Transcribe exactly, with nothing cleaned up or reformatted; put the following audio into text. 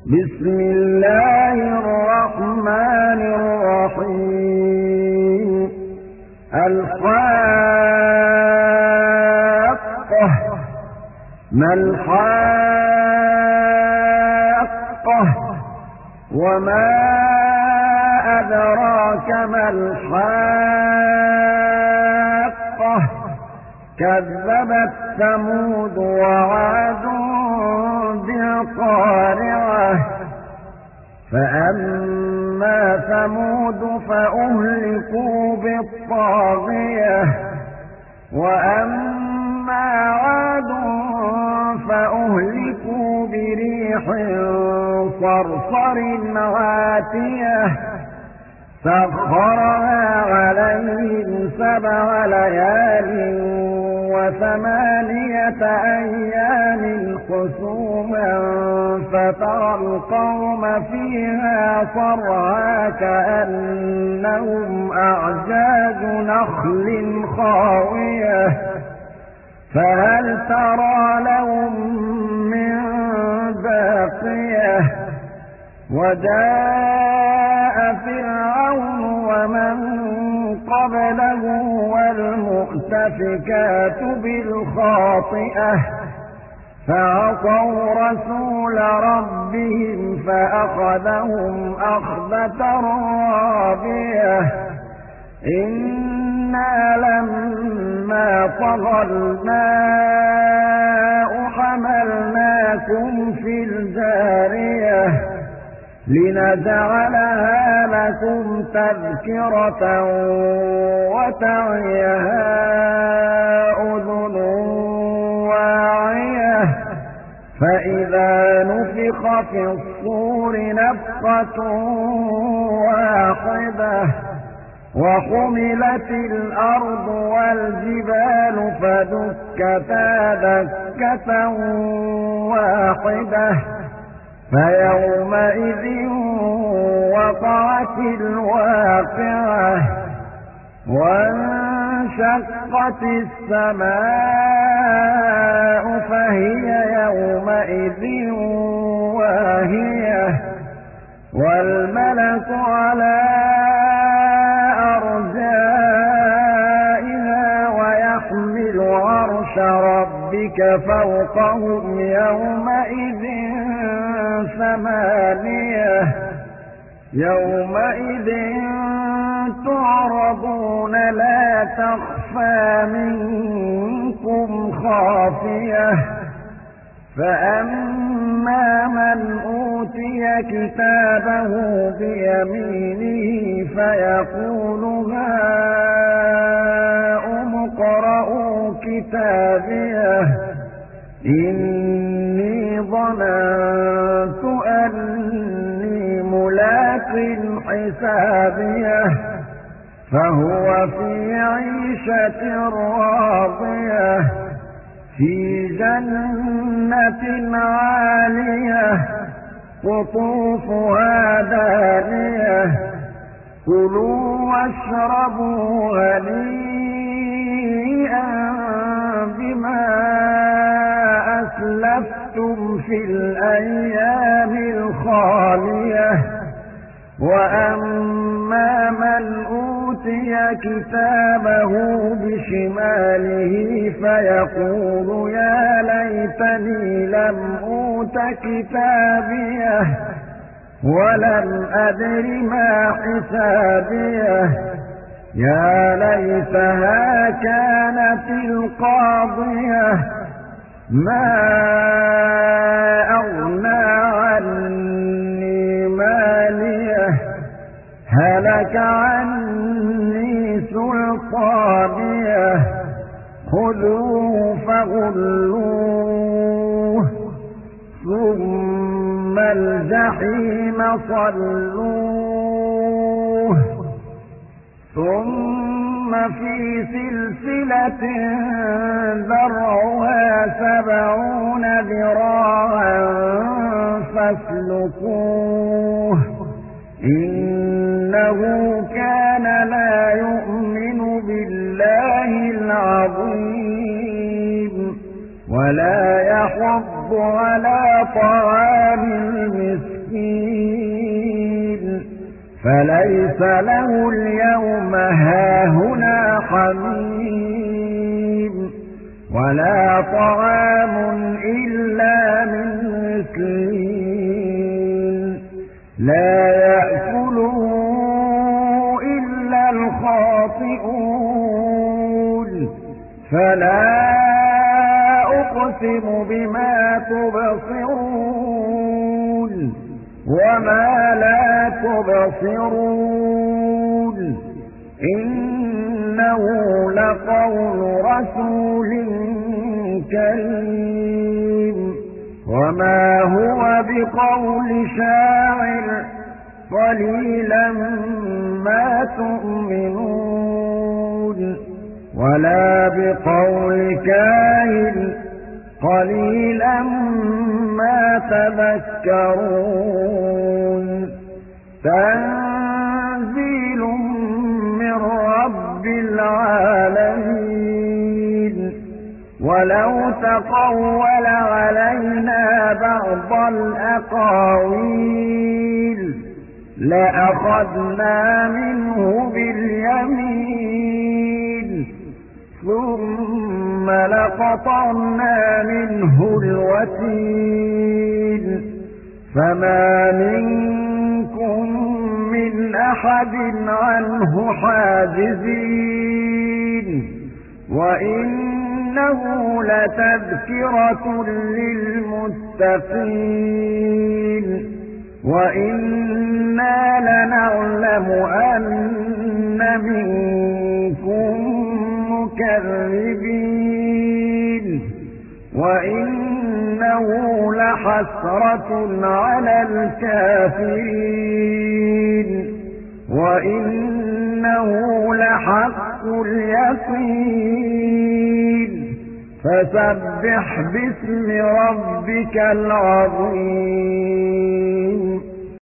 بسم الله الرحمن الرحيم الحاقة ما الحاقة وما أدراك ما الحاقة كذبت ثمود وعاد بالقارعة فأما ثمود فأهلكوا بالطاغية وأما عاد فأهلكوا بريح صرصر عاتية سخرها عليهم سبع ليال وثمانية أيام حسوما فترى القوم فيها صرعى كأنهم أعجاز نخل خاوية فهل ترى لهم من باقية وجاء فرعون ومن قبله والمؤتفكات بالخاطئة فعصوا رسول ربهم فأخذهم أخذة رابية إنا لما طغى الماء حملناكم في الجارية لنجعلها لكم تذكرة وتعيها أذن واعية فإذا نفخ في الصور نفخة واحدة وحملت الأرض والجبال فدكتا دكة واحدة فيومئذ وقعت الواقعة وانشقت السماء فهي يومئذ واهية والملك على أرجائها ويحمل عرش ربك فوقهم يومئذ ثمانية يومئذ تعرضون لا تخفى منكم خافية فأما من أوتي كتابه بيمينه فيقول هاؤم اقرءوا كتابيه إني ظننت أني ملاق حسابيه فهو في عيشة راضية في جنة عالية قطوفها دانية كلوا واشربوا هنيئا بما أسلفتم في الأيام الخالية وأما من أوتي كتابه بشماله فيقول يا ليتني لم أوت كتابيه ولم أدر ما حسابيه يا ليتها كانت القاضية ما أغنى عني ماليه هلك عني سلطانيه خذوه فغلوه ثم الجحيم صلوه ثم في سلسلة ذرعها سبعون ذراعا فاسلكوه إنه كان لا يؤمن بالله العظيم ولا يحض على طعام المسكين فليس له اليوم هاهنا حميم ولا طعام إلا من غسلين لا يأكله إلا الخاطئون فلا أقسم بما تبصرون وما لا تبصرون إنه لقول رسول كريم وما هو بقول شاعر قليلا ما تؤمنون ولا بقول كاهن قليلا ما تذكرون تنزيل من رب العالمين ولو تقول علينا بعض الأقاويل لأخذنا منه باليمين ثم لقطعنا منه الوتين فما منكم من أحد عنه حاجزين وإنه لتذكرة للمتقين وإنا لنعلم أن منكم مكذبين وإنه لحسرة على الكافرين وإنه لحق اليقين فسبح باسم ربك العظيم